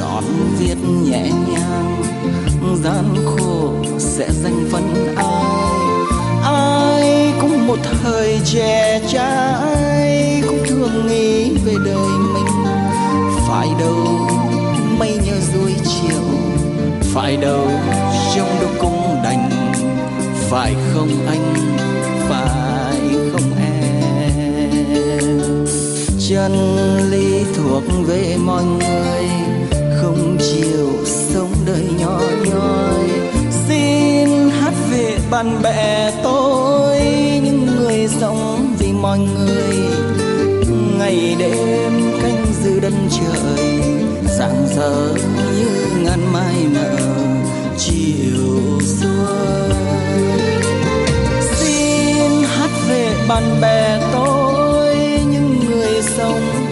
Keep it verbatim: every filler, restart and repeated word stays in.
chọn viết nhẹ nhàng, gian khổ sẽ dành phần ai. Ai cũng một thời trẻ trai, cũng thường nghĩ về đời mình. Phải đâu mây nhớ dối chiều, phải đâu trong đâu cũng đành. Phải không anh, phải không em? Chân lý thuộc về mọi người, không chịu sống đời nhỏ nhoi. Xin hát về bạn bè tôi, những người sống vì mọi người. Ngày đêm canh giữ đất trời, rạng rỡ như ngàn mai nở chiều xuân. Xin hát về bạn bè tôi, những người sống